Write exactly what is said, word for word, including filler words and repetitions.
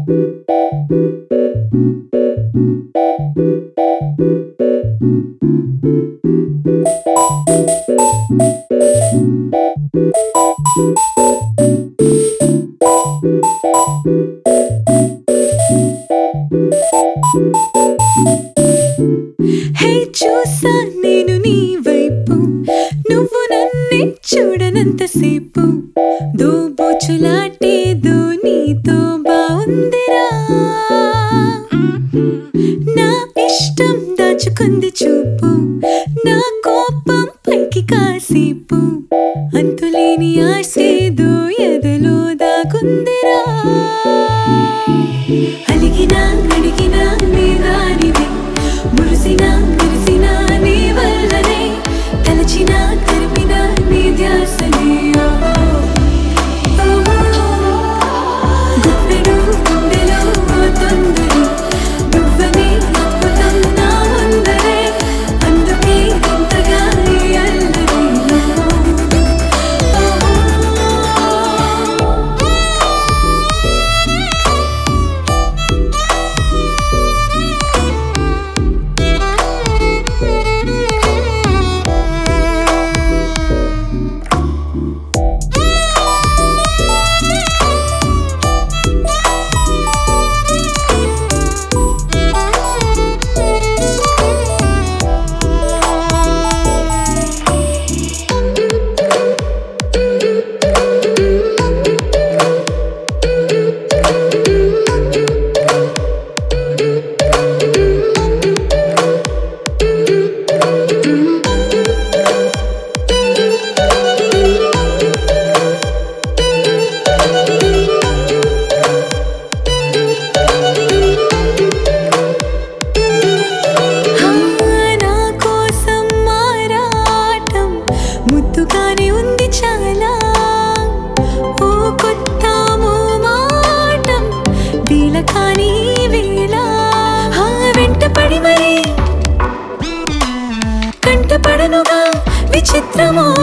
హే చూసా నేను నీ వైపు, నువ్వు నన్నే చూడనంతసేపు, దోబూచులాటేదో నీతో బావుందిరా. నా ఇష్టం దాచుకుంది చూపు, నా కోపం పైకి కాసేపు, అంతులేని ఆశేదో ఎదలో దాగుందిరా. అలిగినా అడిగినా నీ దానివే, మురిసినా మెరిసినా నీ వల్లనే, తలచినా తరిమినా నీ ధ్యాసనే. గుప్పెడు గుండెలో తొందరే, నువ్వనే అద్భుతం నా ముందరే, అందుకే ఇంతగా ఈ అల్లరి. ముద్దుగానే ఉంది చాలా, ఓ కొత్త మోమాటం వీల కానీ వేళ, వెంటపడి మరి కంటపడనుగా విచిత్రమో